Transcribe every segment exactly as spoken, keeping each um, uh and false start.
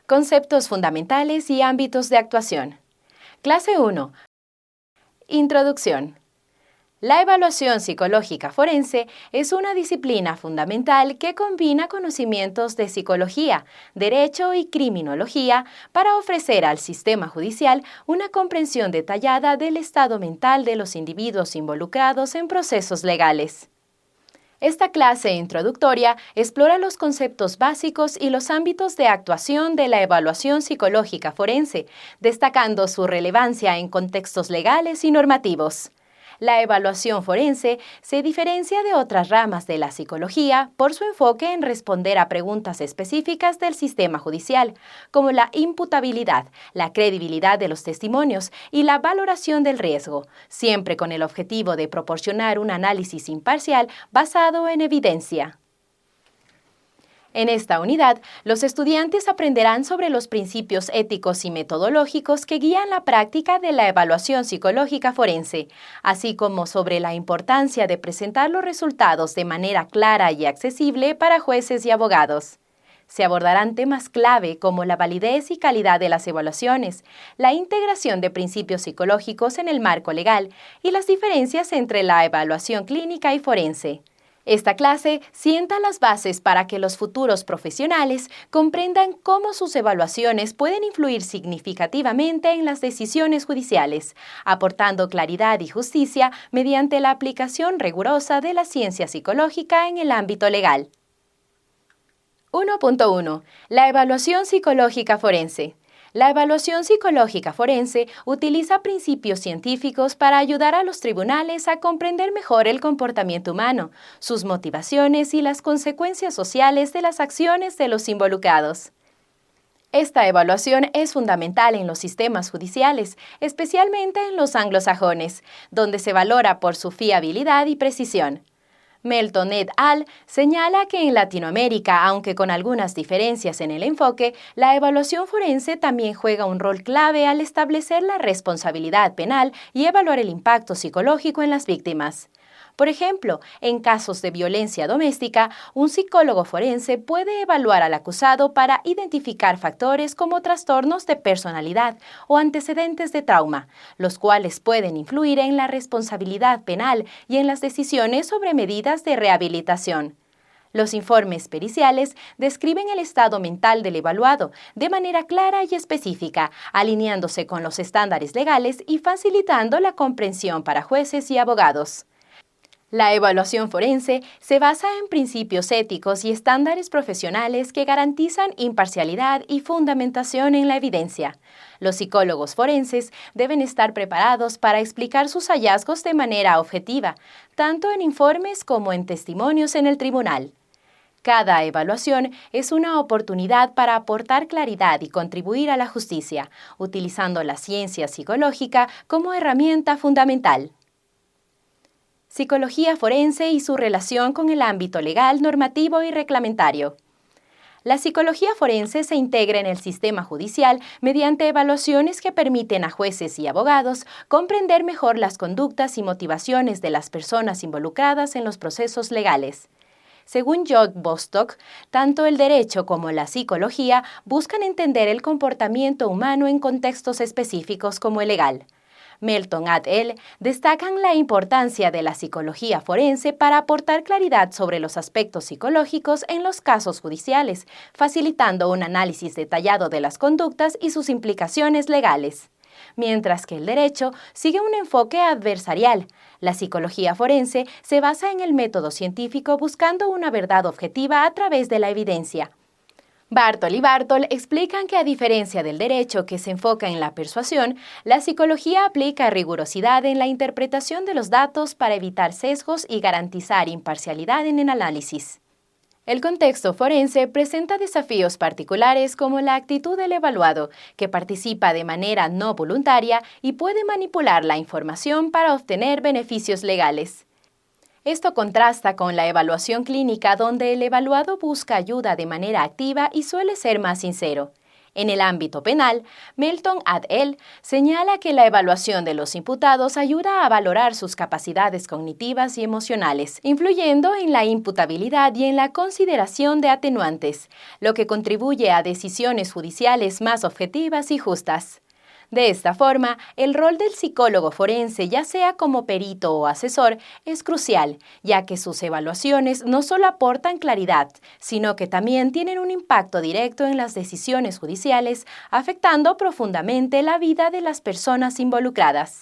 Conceptos fundamentales y ámbitos de actuación. Clase uno. Introducción. La evaluación psicológica forense es una disciplina fundamental que combina conocimientos de psicología, derecho y criminología para ofrecer al sistema judicial una comprensión detallada del estado mental de los individuos involucrados en procesos legales. Esta clase introductoria explora los conceptos básicos y los ámbitos de actuación de la evaluación psicológica forense, destacando su relevancia en contextos legales y normativos. La evaluación forense se diferencia de otras ramas de la psicología por su enfoque en responder a preguntas específicas del sistema judicial, como la imputabilidad, la credibilidad de los testimonios y la valoración del riesgo, siempre con el objetivo de proporcionar un análisis imparcial basado en evidencia. En esta unidad, los estudiantes aprenderán sobre los principios éticos y metodológicos que guían la práctica de la evaluación psicológica forense, así como sobre la importancia de presentar los resultados de manera clara y accesible para jueces y abogados. Se abordarán temas clave como la validez y calidad de las evaluaciones, la integración de principios psicológicos en el marco legal y las diferencias entre la evaluación clínica y forense. Esta clase sienta las bases para que los futuros profesionales comprendan cómo sus evaluaciones pueden influir significativamente en las decisiones judiciales, aportando claridad y justicia mediante la aplicación rigurosa de la ciencia psicológica en el ámbito legal. uno punto uno. La evaluación psicológica forense. La evaluación psicológica forense utiliza principios científicos para ayudar a los tribunales a comprender mejor el comportamiento humano, sus motivaciones y las consecuencias sociales de las acciones de los involucrados. Esta evaluación es fundamental en los sistemas judiciales, especialmente en los anglosajones, donde se valora por su fiabilidad y precisión. Melton et al. Señala que en Latinoamérica, aunque con algunas diferencias en el enfoque, la evaluación forense también juega un rol clave al establecer la responsabilidad penal y evaluar el impacto psicológico en las víctimas. Por ejemplo, en casos de violencia doméstica, un psicólogo forense puede evaluar al acusado para identificar factores como trastornos de personalidad o antecedentes de trauma, los cuales pueden influir en la responsabilidad penal y en las decisiones sobre medidas de rehabilitación. Los informes periciales describen el estado mental del evaluado de manera clara y específica, alineándose con los estándares legales y facilitando la comprensión para jueces y abogados. La evaluación forense se basa en principios éticos y estándares profesionales que garantizan imparcialidad y fundamentación en la evidencia. Los psicólogos forenses deben estar preparados para explicar sus hallazgos de manera objetiva, tanto en informes como en testimonios en el tribunal. Cada evaluación es una oportunidad para aportar claridad y contribuir a la justicia, utilizando la ciencia psicológica como herramienta fundamental. Psicología forense y su relación con el ámbito legal, normativo y reglamentario. La psicología forense se integra en el sistema judicial mediante evaluaciones que permiten a jueces y abogados comprender mejor las conductas y motivaciones de las personas involucradas en los procesos legales. Según John Bostock, tanto el derecho como la psicología buscan entender el comportamiento humano en contextos específicos como el legal. Melton et al. Destacan la importancia de la psicología forense para aportar claridad sobre los aspectos psicológicos en los casos judiciales, facilitando un análisis detallado de las conductas y sus implicaciones legales. Mientras que el derecho sigue un enfoque adversarial, la psicología forense se basa en el método científico buscando una verdad objetiva a través de la evidencia. Bartol y Bartol explican que a diferencia del derecho que se enfoca en la persuasión, la psicología aplica rigurosidad en la interpretación de los datos para evitar sesgos y garantizar imparcialidad en el análisis. El contexto forense presenta desafíos particulares como la actitud del evaluado, que participa de manera no voluntaria y puede manipular la información para obtener beneficios legales. Esto contrasta con la evaluación clínica, donde el evaluado busca ayuda de manera activa y suele ser más sincero. En el ámbito penal, Melton et al. Señala que la evaluación de los imputados ayuda a valorar sus capacidades cognitivas y emocionales, influyendo en la imputabilidad y en la consideración de atenuantes, lo que contribuye a decisiones judiciales más objetivas y justas. De esta forma, el rol del psicólogo forense, ya sea como perito o asesor, es crucial, ya que sus evaluaciones no solo aportan claridad, sino que también tienen un impacto directo en las decisiones judiciales, afectando profundamente la vida de las personas involucradas.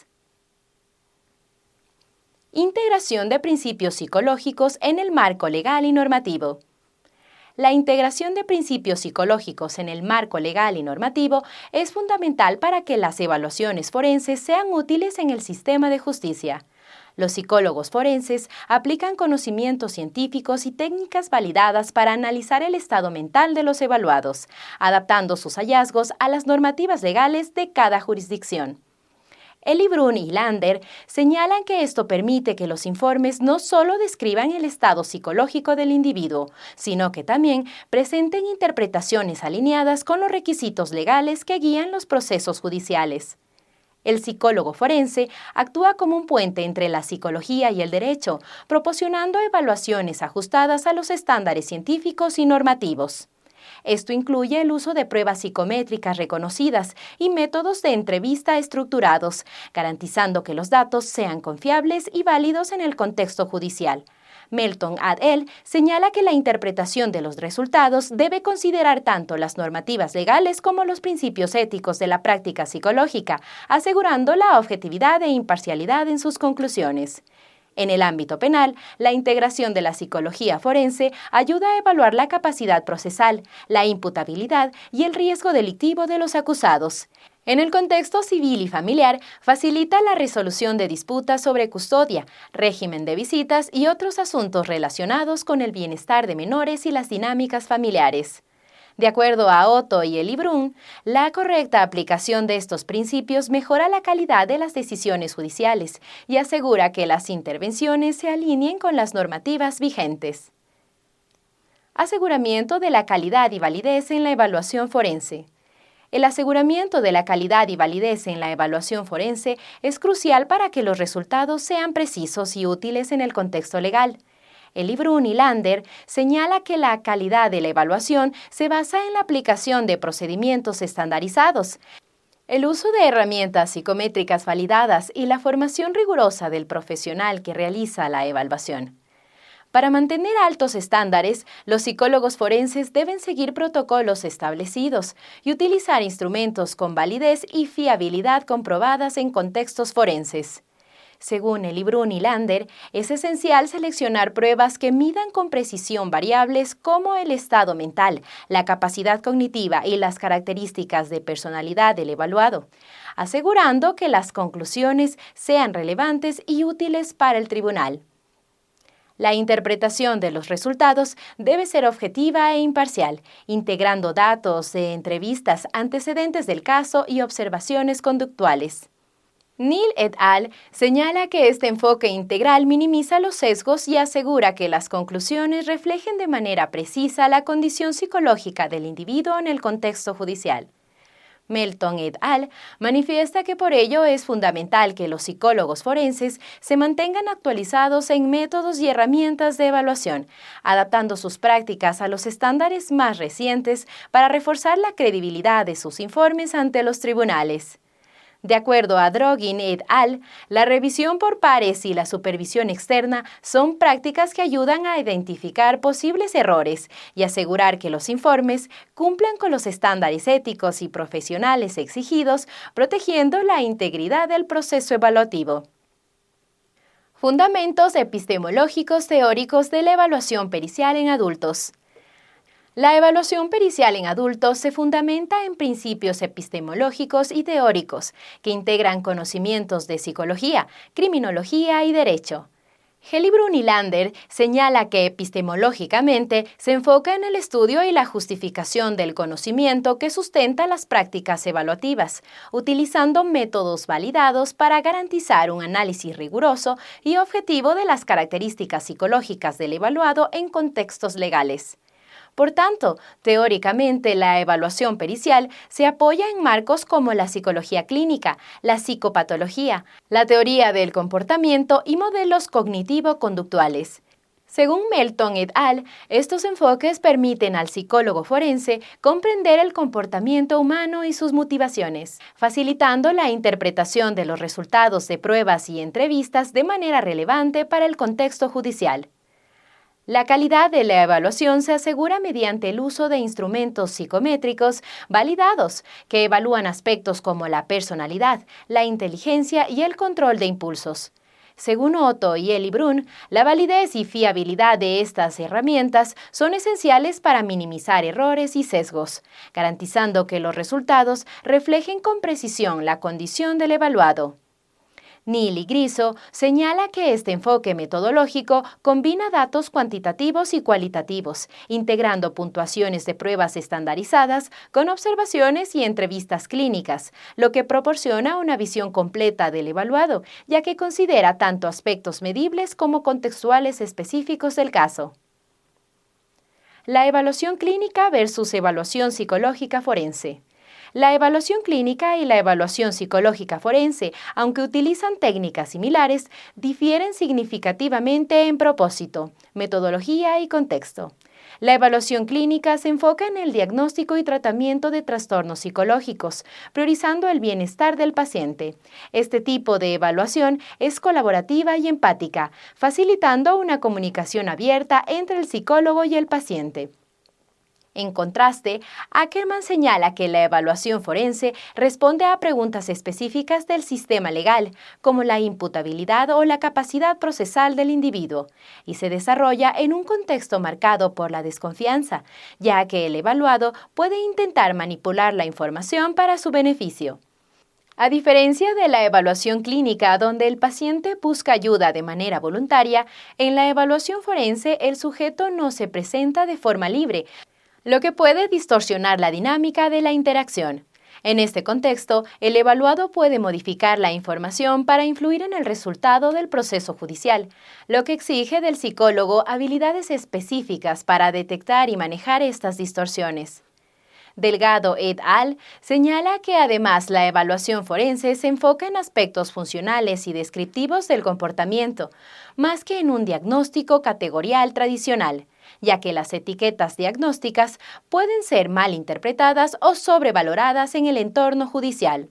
Integración de principios psicológicos en el marco legal y normativo. La integración de principios psicológicos en el marco legal y normativo es fundamental para que las evaluaciones forenses sean útiles en el sistema de justicia. Los psicólogos forenses aplican conocimientos científicos y técnicas validadas para analizar el estado mental de los evaluados, adaptando sus hallazgos a las normativas legales de cada jurisdicción. Elie-Bruun y Lander señalan que esto permite que los informes no solo describan el estado psicológico del individuo, sino que también presenten interpretaciones alineadas con los requisitos legales que guían los procesos judiciales. El psicólogo forense actúa como un puente entre la psicología y el derecho, proporcionando evaluaciones ajustadas a los estándares científicos y normativos. Esto incluye el uso de pruebas psicométricas reconocidas y métodos de entrevista estructurados, garantizando que los datos sean confiables y válidos en el contexto judicial. Melton et al. Señala que la interpretación de los resultados debe considerar tanto las normativas legales como los principios éticos de la práctica psicológica, asegurando la objetividad e imparcialidad en sus conclusiones. En el ámbito penal, la integración de la psicología forense ayuda a evaluar la capacidad procesal, la imputabilidad y el riesgo delictivo de los acusados. En el contexto civil y familiar, facilita la resolución de disputas sobre custodia, régimen de visitas y otros asuntos relacionados con el bienestar de menores y las dinámicas familiares. De acuerdo a Otto y Elie-Bruun, la correcta aplicación de estos principios mejora la calidad de las decisiones judiciales y asegura que las intervenciones se alineen con las normativas vigentes. Aseguramiento de la calidad y validez en la evaluación forense. El aseguramiento de la calidad y validez en la evaluación forense es crucial para que los resultados sean precisos y útiles en el contexto legal. Elie-Bruun y Lander señala que la calidad de la evaluación se basa en la aplicación de procedimientos estandarizados, el uso de herramientas psicométricas validadas y la formación rigurosa del profesional que realiza la evaluación. Para mantener altos estándares, los psicólogos forenses deben seguir protocolos establecidos y utilizar instrumentos con validez y fiabilidad comprobadas en contextos forenses. Según Elie-Bruun y Lander, es esencial seleccionar pruebas que midan con precisión variables como el estado mental, la capacidad cognitiva y las características de personalidad del evaluado, asegurando que las conclusiones sean relevantes y útiles para el tribunal. La interpretación de los resultados debe ser objetiva e imparcial, integrando datos de entrevistas, antecedentes del caso y observaciones conductuales. Neal et al. Señala que este enfoque integral minimiza los sesgos y asegura que las conclusiones reflejen de manera precisa la condición psicológica del individuo en el contexto judicial. Melton et al. Manifiesta que por ello es fundamental que los psicólogos forenses se mantengan actualizados en métodos y herramientas de evaluación, adaptando sus prácticas a los estándares más recientes para reforzar la credibilidad de sus informes ante los tribunales. De acuerdo a Drogin et al., la revisión por pares y la supervisión externa son prácticas que ayudan a identificar posibles errores y asegurar que los informes cumplan con los estándares éticos y profesionales exigidos, protegiendo la integridad del proceso evaluativo. Fundamentos epistemológicos teóricos de la evaluación pericial en adultos. La evaluación pericial en adultos se fundamenta en principios epistemológicos y teóricos que integran conocimientos de psicología, criminología y derecho. Elie-Bruun y Lander señala que epistemológicamente se enfoca en el estudio y la justificación del conocimiento que sustenta las prácticas evaluativas, utilizando métodos validados para garantizar un análisis riguroso y objetivo de las características psicológicas del evaluado en contextos legales. Por tanto, teóricamente la evaluación pericial se apoya en marcos como la psicología clínica, la psicopatología, la teoría del comportamiento y modelos cognitivo-conductuales. Según Melton et al., estos enfoques permiten al psicólogo forense comprender el comportamiento humano y sus motivaciones, facilitando la interpretación de los resultados de pruebas y entrevistas de manera relevante para el contexto judicial. La calidad de la evaluación se asegura mediante el uso de instrumentos psicométricos validados que evalúan aspectos como la personalidad, la inteligencia y el control de impulsos. Según Otto y Eli Brun, la validez y fiabilidad de estas herramientas son esenciales para minimizar errores y sesgos, garantizando que los resultados reflejen con precisión la condición del evaluado. Neal y Griso señala que este enfoque metodológico combina datos cuantitativos y cualitativos, integrando puntuaciones de pruebas estandarizadas con observaciones y entrevistas clínicas, lo que proporciona una visión completa del evaluado, ya que considera tanto aspectos medibles como contextuales específicos del caso. La evaluación clínica versus evaluación psicológica forense. La evaluación clínica y la evaluación psicológica forense, aunque utilizan técnicas similares, difieren significativamente en propósito, metodología y contexto. La evaluación clínica se enfoca en el diagnóstico y tratamiento de trastornos psicológicos, priorizando el bienestar del paciente. Este tipo de evaluación es colaborativa y empática, facilitando una comunicación abierta entre el psicólogo y el paciente. En contraste, Ackerman señala que la evaluación forense responde a preguntas específicas del sistema legal, como la imputabilidad o la capacidad procesal del individuo, y se desarrolla en un contexto marcado por la desconfianza, ya que el evaluado puede intentar manipular la información para su beneficio. A diferencia de la evaluación clínica, donde el paciente busca ayuda de manera voluntaria, en la evaluación forense el sujeto no se presenta de forma libre, lo que puede distorsionar la dinámica de la interacción. En este contexto, el evaluado puede modificar la información para influir en el resultado del proceso judicial, lo que exige del psicólogo habilidades específicas para detectar y manejar estas distorsiones. Delgado et al. Señala que además la evaluación forense se enfoca en aspectos funcionales y descriptivos del comportamiento, más que en un diagnóstico categorial tradicional, ya que las etiquetas diagnósticas pueden ser mal interpretadas o sobrevaloradas en el entorno judicial.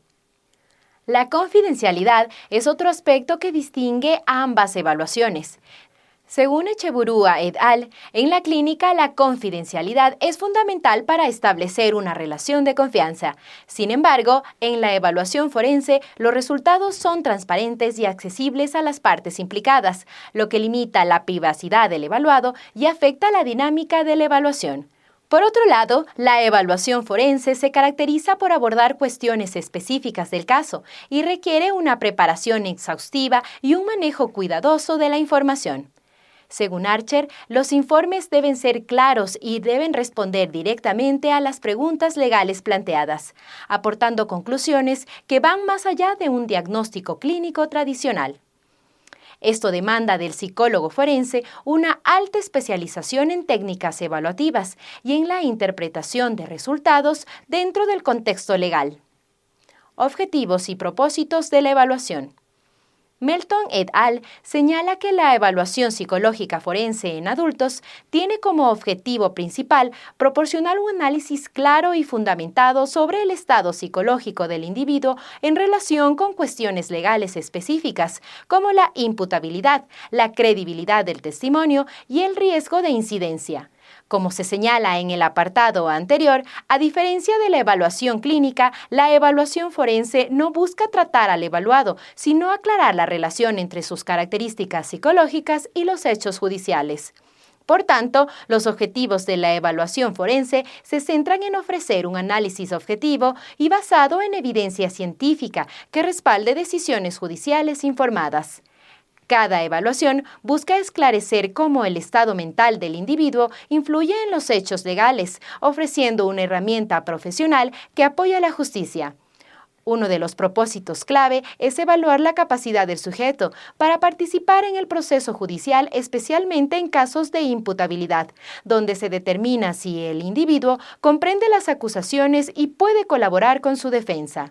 La confidencialidad es otro aspecto que distingue ambas evaluaciones. Según Echeburúa et al., en la clínica la confidencialidad es fundamental para establecer una relación de confianza. Sin embargo, en la evaluación forense, los resultados son transparentes y accesibles a las partes implicadas, lo que limita la privacidad del evaluado y afecta la dinámica de la evaluación. Por otro lado, la evaluación forense se caracteriza por abordar cuestiones específicas del caso y requiere una preparación exhaustiva y un manejo cuidadoso de la información. Según Archer, los informes deben ser claros y deben responder directamente a las preguntas legales planteadas, aportando conclusiones que van más allá de un diagnóstico clínico tradicional. Esto demanda del psicólogo forense una alta especialización en técnicas evaluativas y en la interpretación de resultados dentro del contexto legal. Objetivos y propósitos de la evaluación. Melton et al. Señala que la evaluación psicológica forense en adultos tiene como objetivo principal proporcionar un análisis claro y fundamentado sobre el estado psicológico del individuo en relación con cuestiones legales específicas, como la imputabilidad, la credibilidad del testimonio y el riesgo de incidencia. Como se señala en el apartado anterior, a diferencia de la evaluación clínica, la evaluación forense no busca tratar al evaluado, sino aclarar la relación entre sus características psicológicas y los hechos judiciales. Por tanto, los objetivos de la evaluación forense se centran en ofrecer un análisis objetivo y basado en evidencia científica que respalde decisiones judiciales informadas. Cada evaluación busca esclarecer cómo el estado mental del individuo influye en los hechos legales, ofreciendo una herramienta profesional que apoya la justicia. Uno de los propósitos clave es evaluar la capacidad del sujeto para participar en el proceso judicial, especialmente en casos de imputabilidad, donde se determina si el individuo comprende las acusaciones y puede colaborar con su defensa.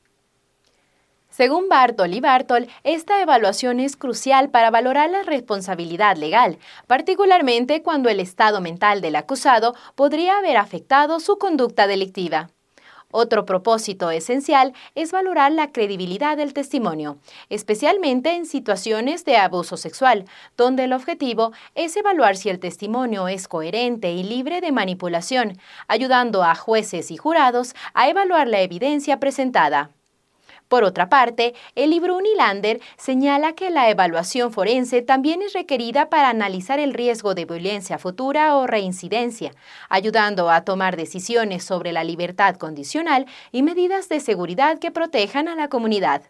Según Bartol y Bartol, esta evaluación es crucial para valorar la responsabilidad legal, particularmente cuando el estado mental del acusado podría haber afectado su conducta delictiva. Otro propósito esencial es valorar la credibilidad del testimonio, especialmente en situaciones de abuso sexual, donde el objetivo es evaluar si el testimonio es coherente y libre de manipulación, ayudando a jueces y jurados a evaluar la evidencia presentada. Por otra parte, el libro Unilander señala que la evaluación forense también es requerida para analizar el riesgo de violencia futura o reincidencia, ayudando a tomar decisiones sobre la libertad condicional y medidas de seguridad que protejan a la comunidad.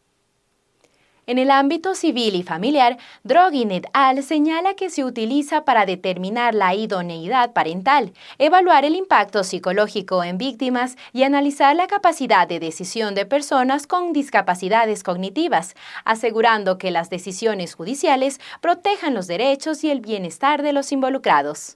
En el ámbito civil y familiar, Drogin et al. Señala que se utiliza para determinar la idoneidad parental, evaluar el impacto psicológico en víctimas y analizar la capacidad de decisión de personas con discapacidades cognitivas, asegurando que las decisiones judiciales protejan los derechos y el bienestar de los involucrados.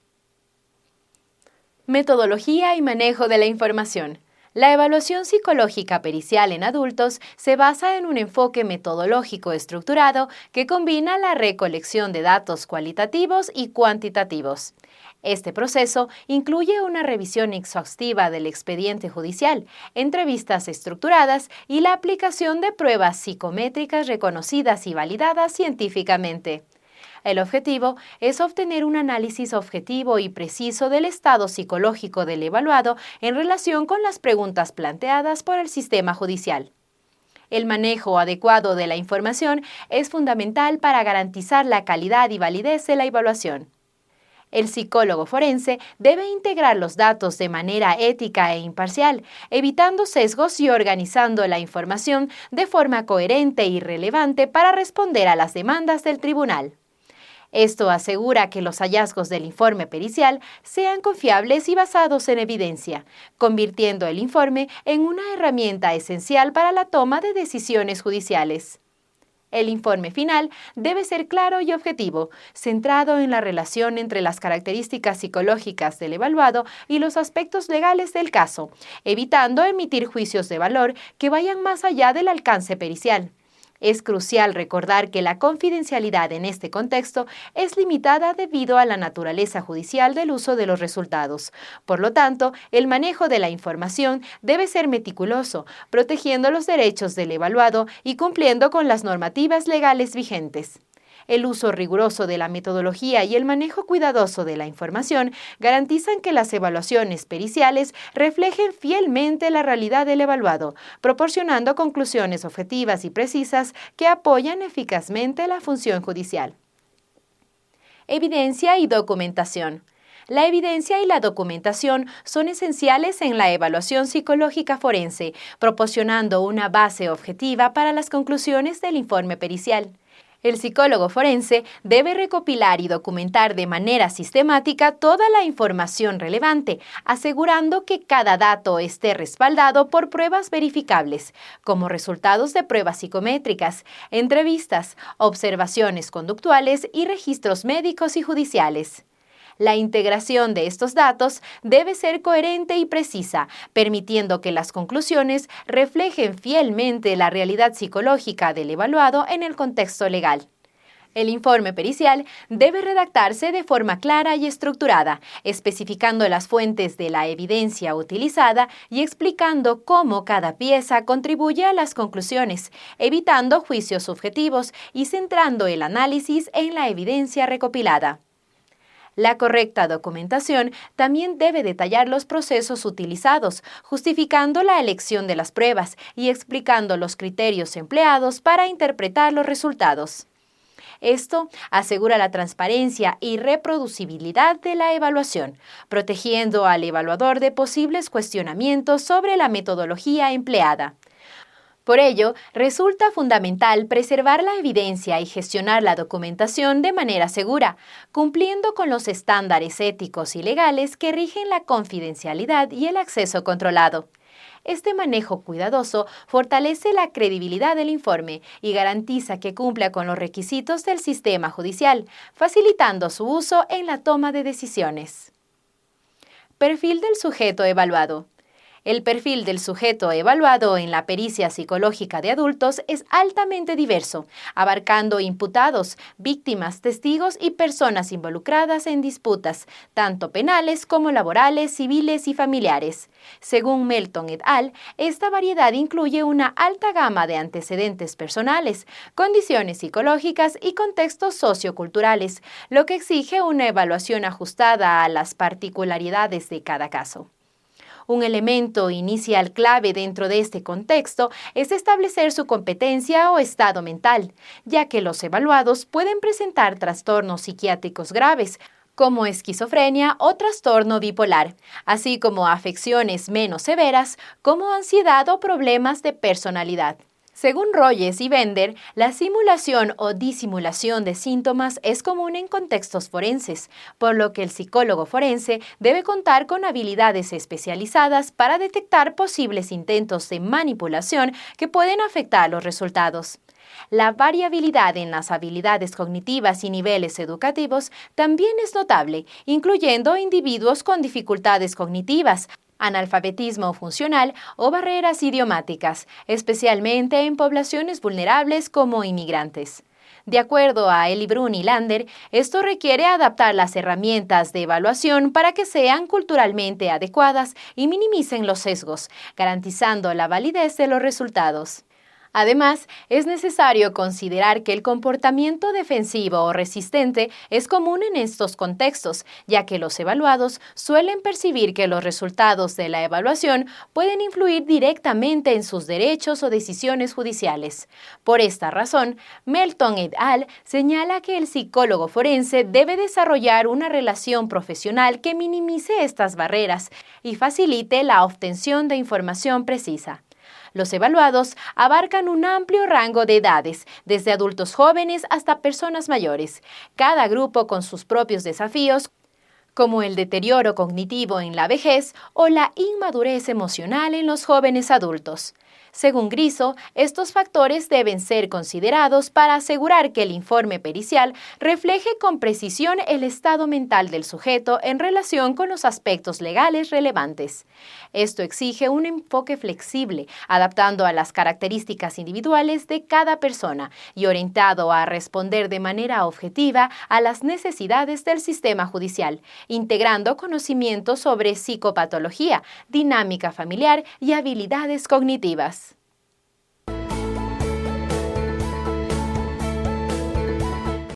Metodología y manejo de la información. La evaluación psicológica pericial en adultos se basa en un enfoque metodológico estructurado que combina la recolección de datos cualitativos y cuantitativos. Este proceso incluye una revisión exhaustiva del expediente judicial, entrevistas estructuradas y la aplicación de pruebas psicométricas reconocidas y validadas científicamente. El objetivo es obtener un análisis objetivo y preciso del estado psicológico del evaluado en relación con las preguntas planteadas por el sistema judicial. El manejo adecuado de la información es fundamental para garantizar la calidad y validez de la evaluación. El psicólogo forense debe integrar los datos de manera ética e imparcial, evitando sesgos y organizando la información de forma coherente y relevante para responder a las demandas del tribunal. Esto asegura que los hallazgos del informe pericial sean confiables y basados en evidencia, convirtiendo el informe en una herramienta esencial para la toma de decisiones judiciales. El informe final debe ser claro y objetivo, centrado en la relación entre las características psicológicas del evaluado y los aspectos legales del caso, evitando emitir juicios de valor que vayan más allá del alcance pericial. Es crucial recordar que la confidencialidad en este contexto es limitada debido a la naturaleza judicial del uso de los resultados. Por lo tanto, el manejo de la información debe ser meticuloso, protegiendo los derechos del evaluado y cumpliendo con las normativas legales vigentes. El uso riguroso de la metodología y el manejo cuidadoso de la información garantizan que las evaluaciones periciales reflejen fielmente la realidad del evaluado, proporcionando conclusiones objetivas y precisas que apoyan eficazmente la función judicial. Evidencia y documentación. La evidencia y la documentación son esenciales en la evaluación psicológica forense, proporcionando una base objetiva para las conclusiones del informe pericial. El psicólogo forense debe recopilar y documentar de manera sistemática toda la información relevante, asegurando que cada dato esté respaldado por pruebas verificables, como resultados de pruebas psicométricas, entrevistas, observaciones conductuales y registros médicos y judiciales. La integración de estos datos debe ser coherente y precisa, permitiendo que las conclusiones reflejen fielmente la realidad psicológica del evaluado en el contexto legal. El informe pericial debe redactarse de forma clara y estructurada, especificando las fuentes de la evidencia utilizada y explicando cómo cada pieza contribuye a las conclusiones, evitando juicios subjetivos y centrando el análisis en la evidencia recopilada. La correcta documentación también debe detallar los procesos utilizados, justificando la elección de las pruebas y explicando los criterios empleados para interpretar los resultados. Esto asegura la transparencia y reproducibilidad de la evaluación, protegiendo al evaluador de posibles cuestionamientos sobre la metodología empleada. Por ello, resulta fundamental preservar la evidencia y gestionar la documentación de manera segura, cumpliendo con los estándares éticos y legales que rigen la confidencialidad y el acceso controlado. Este manejo cuidadoso fortalece la credibilidad del informe y garantiza que cumpla con los requisitos del sistema judicial, facilitando su uso en la toma de decisiones. Perfil del sujeto evaluado. El perfil del sujeto evaluado en la pericia psicológica de adultos es altamente diverso, abarcando imputados, víctimas, testigos y personas involucradas en disputas, tanto penales como laborales, civiles y familiares. Según Melton et al., esta variedad incluye una alta gama de antecedentes personales, condiciones psicológicas y contextos socioculturales, lo que exige una evaluación ajustada a las particularidades de cada caso. Un elemento inicial clave dentro de este contexto es establecer su competencia o estado mental, ya que los evaluados pueden presentar trastornos psiquiátricos graves, como esquizofrenia o trastorno bipolar, así como afecciones menos severas como ansiedad o problemas de personalidad. Según Rogers y Bender, la simulación o disimulación de síntomas es común en contextos forenses, por lo que el psicólogo forense debe contar con habilidades especializadas para detectar posibles intentos de manipulación que pueden afectar los resultados. La variabilidad en las habilidades cognitivas y niveles educativos también es notable, incluyendo individuos con dificultades cognitivas, analfabetismo funcional o barreras idiomáticas, especialmente en poblaciones vulnerables como inmigrantes. De acuerdo a Elie-Bruun y Lander, esto requiere adaptar las herramientas de evaluación para que sean culturalmente adecuadas y minimicen los sesgos, garantizando la validez de los resultados. Además, es necesario considerar que el comportamiento defensivo o resistente es común en estos contextos, ya que los evaluados suelen percibir que los resultados de la evaluación pueden influir directamente en sus derechos o decisiones judiciales. Por esta razón, Melton et al. Señala que el psicólogo forense debe desarrollar una relación profesional que minimice estas barreras y facilite la obtención de información precisa. Los evaluados abarcan un amplio rango de edades, desde adultos jóvenes hasta personas mayores, cada grupo con sus propios desafíos, como el deterioro cognitivo en la vejez o la inmadurez emocional en los jóvenes adultos. Según Griso, estos factores deben ser considerados para asegurar que el informe pericial refleje con precisión el estado mental del sujeto en relación con los aspectos legales relevantes. Esto exige un enfoque flexible, adaptando a las características individuales de cada persona y orientado a responder de manera objetiva a las necesidades del sistema judicial, integrando conocimientos sobre psicopatología, dinámica familiar y habilidades cognitivas.